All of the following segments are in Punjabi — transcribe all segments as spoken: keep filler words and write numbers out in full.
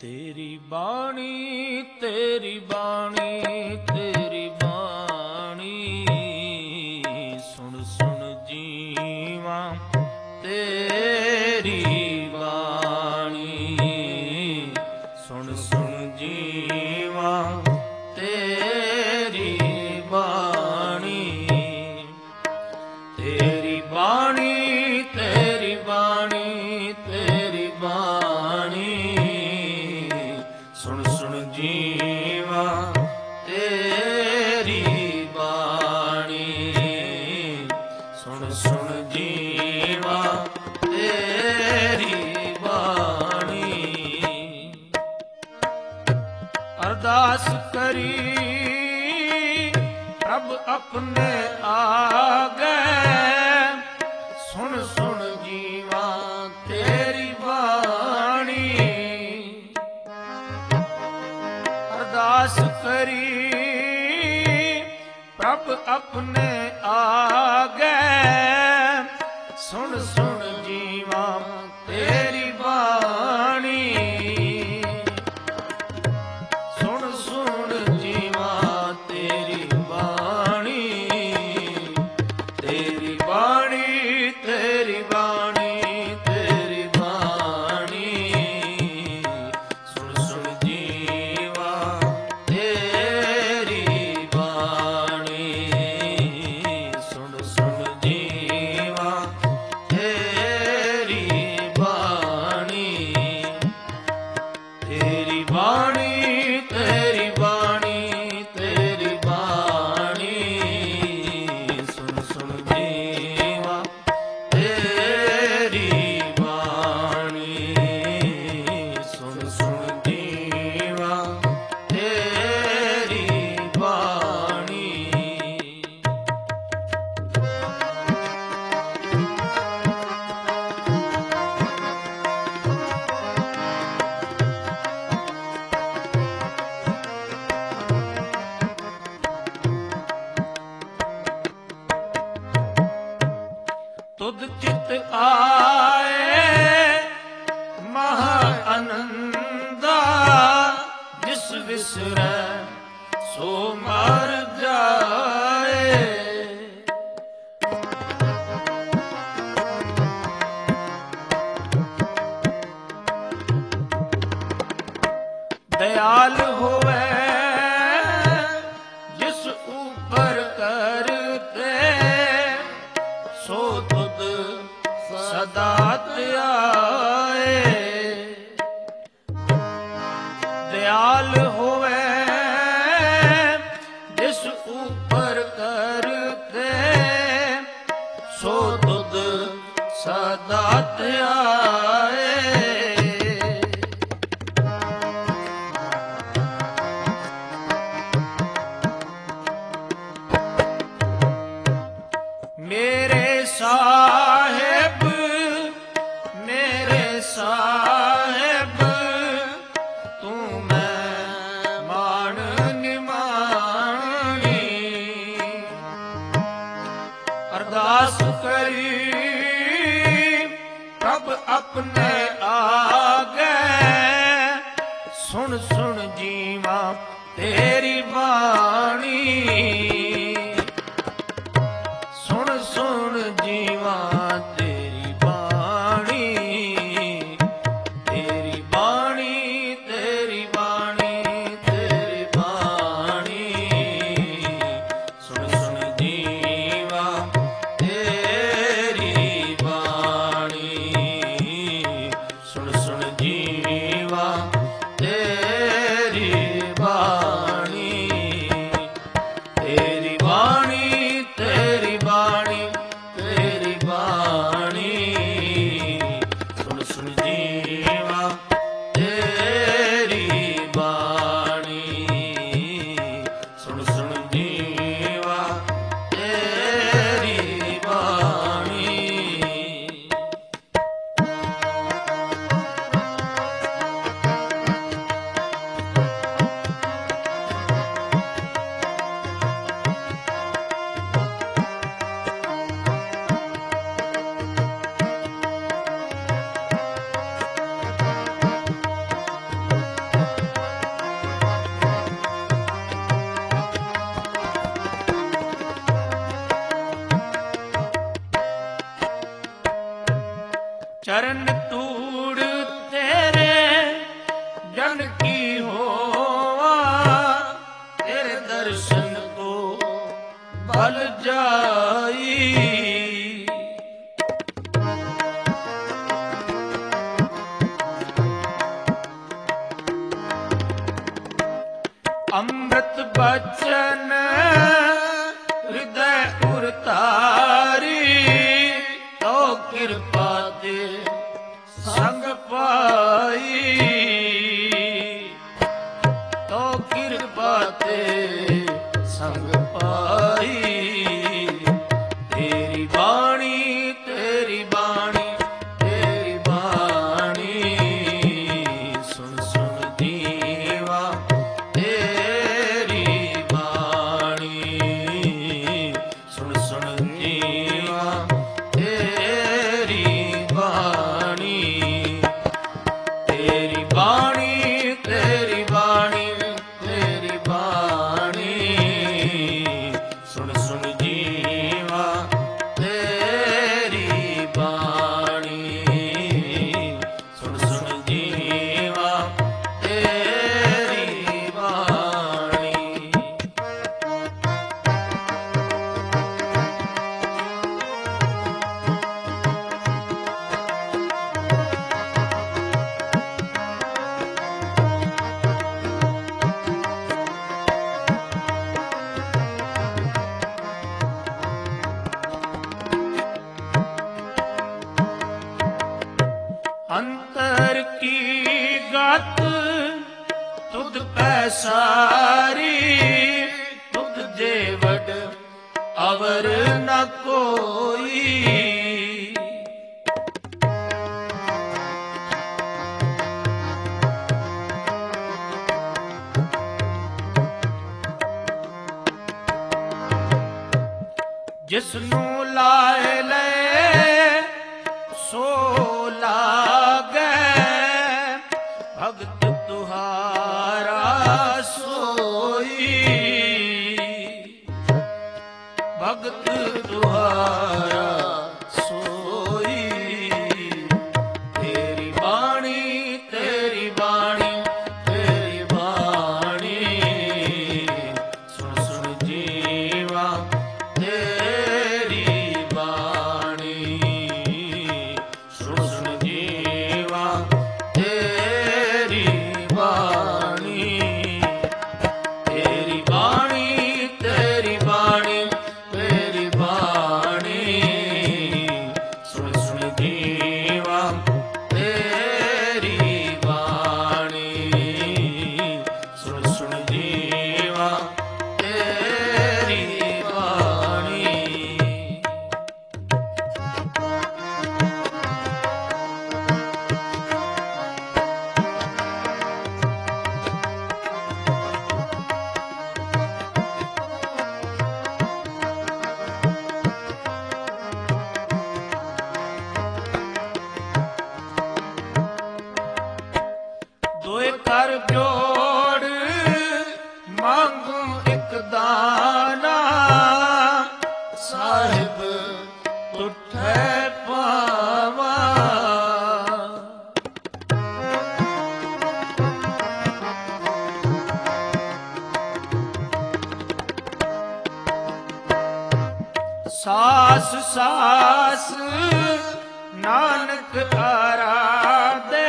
तेरी बाणी तेरी बाणी तेरी बाणी सुन सुन जीवा तेरी बाणी सुन सुन जीवा तेरी बाणी तेरी बाणी तेरी बाणी तेरी बाणी सुन सुन जीवा तेरी बाणी सुन सुन जीवा तेरी बाणी अरदास करी प्रभ अपने आगे सुन सुन जीवा तेरी बाणी अरदास करी प्रभ अपने आगे सुन सुन जीवा तेरी बाणी सुन सुन जीवा तेरी बाणी तेरी बाणी तेरी बाणी तेरी बाणी सुन सुन जीवा तेरी बाणी सुन सुन जीवा तेरी बाणी तेरी बाणी तेरी बाणी तेरी बाणी सुन सुन जीवा तेरी बाणी सुन सुन जीवा तेरी बाणी तुद चित आए महा आनंदा जिस विसरै सो मर जाए दयाल होवे जिस ऊपर करते सो तुद सदा त्याए दयाल होवे जिस ऊपर करते सो तुद सदा त्याए मेरे साहेब मेरे साहेब तू मैं मान निमानी अरदास करी प्रभ अपने आगे सुन सुन जीवा तेरी बाणी सुन सुन जीवा तेरी बाणी तेरी बाणी तेरी बाणी तेरी बाणी सुन सुन जीवा तेरी बाणी सुन सुन जीवा तेरी बाणी ਅੰਮ੍ਰਿਤ ਬਚਨ ਹਿਰਦੈ ਉਰ ਧਾਰੀ, ਤੋ ਕਿਰਪਾ ਤੇ ਸੰਗ ਪਾਈ, ਤੋ ਕਿਰਪਾ ਤੇ ਸੰਗ ਪਾਈ। ਤੇਰੀ ਬਾਣੀ ਤੇਰੀ ਬਾਣੀ ਤੇਰੀ ਬਾਣੀ, ਸੁਣ ਸੁਣ ਜੀਵਾ ਤੇਰੀ ਬਾਣੀ, ਸੁਣ ਸੁਣ ਜੀਵਾ ਤੇਰੀ ਬਾਣੀ। ਤੇਰੀ ਬਾਣੀ ਤੇਰੀ ਬਾਣੀ ਤੇਰੀ ਬਾਣੀ, ਸੁਣ ਸੁਣ ਜੀਵਾ ਤੇਰੀ ਬਾਣੀ, ਸੁਣ ਸੁਣ ਜੀਵਾ ਤੇਰੀ ਬਾਣੀ। ਅੰਤਰ ਕੀ ਗਤ ਤੁਧ ਪੈ ਸਾਰੀ, ਤੁਧ ਜੇ ਵਡ ਅਵਰ ਨ ਕੋਈ। ਜਿਸਨੂੰ ਲਾਏ ਲੈ ਸੋ ਲਾਗੈ, ਭਗਤ ਤੁਹਾਰਾ ਸੋਈ, ਭਗਤ ਤੁਹਾਰਾ ਸੋਈ। ਤੇਰੀ ਬਾਣੀ ਤੇਰੀ ਬਾਣੀ ਤੇਰੀ ਬਾਣੀ, ਸੁਣ ਸੁਣ ਜੀਵਾ ਤੇਰੀ ਬਾਣੀ, ਸੁਣ ਸੁਣ ਜੀਵਾ ਤੇਰੀ ਬਾਣੀ। ਤੇਰੀ ਬਾਣੀ ਤੇਰੀ ਬਾਣੀ ਤੇਰੀ ਬਾਣੀ, ਸੁਣ ਸੁਣ ਜੀਵਾ ਤੇਰੀ ਬਾਣੀ, ਸੁਣ ਸੁਣ ਜੀਵਾ ਤੇਰੀ ਬਾਣੀ। ਦੋਏ ਕਰ ਜੋੜ ਮੰਗੂ ਇੱਕ ਦਾਨਾ, ਸਾਹਿਬ ਤੁਠੈ ਪਾਵਾ। ਸਾਸ ਸਾਸ ਨਾਨਕ ਆਰਾਧੇ,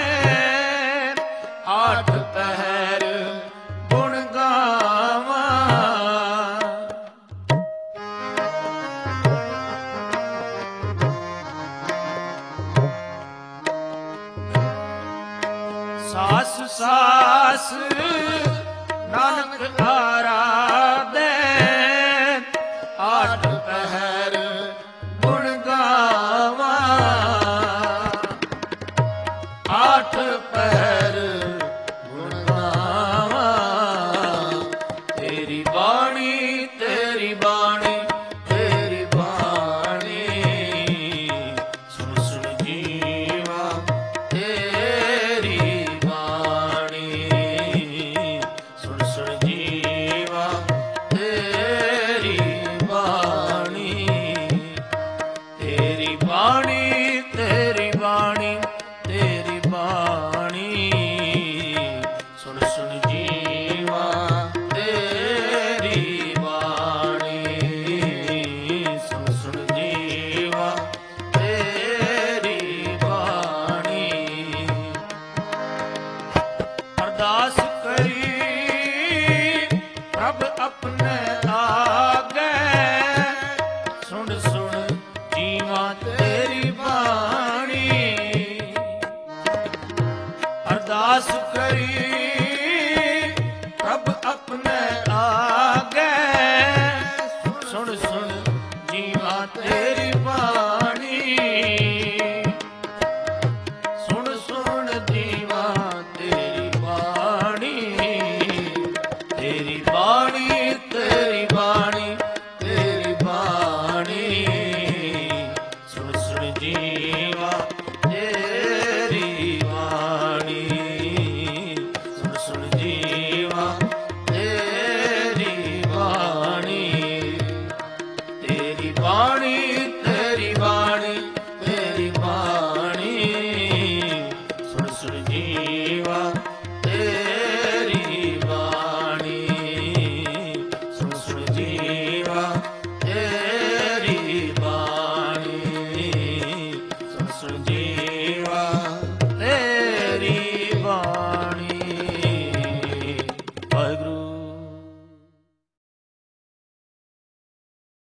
ਆਠ ਪਹਿਰ ਗੁਣ ਗਾਵਾਂ। ਸਾਸ ਸਾਸ ਨਾਨਕ ਆਰਾਧੇ, ਆਠ ਪਹਿਰ ਗੁਣ ਗਾਵਾਂ। ਆਠ ਪਹਿਰ ਗੁਣ ਗਾਵਾਂ। ਤੇਰੀ ਬਾਣੀ ਤੇਰੀ ਬਾਣੀ ਤੇਰੀ ਬਾਣੀ, ਸੁਣ ਸੁਣ ਜੀਵਾ ਤੇਰੀ ਬਾਣੀ, ਸੁਣ ਸੁਣ ਜੀਵਾ ਤੇਰੀ ਬਾਣੀ। ਤੇਰੀ ਬਾਣੀ ਤੇਰੀ ਬਾਣੀ ਤੇਰੀ ਬਾਣੀ, ਸੁਣ ਸੁਣ ਜੀਵਾ ਤੇਰੀ ਬਾਣੀ, ਸੁਣ ਸੁਣ ਜੀਵਾ ਤੇਰੀ ਬਾਣੀ। ਅਰਦਾਸ ਕਰੀ ਜੀ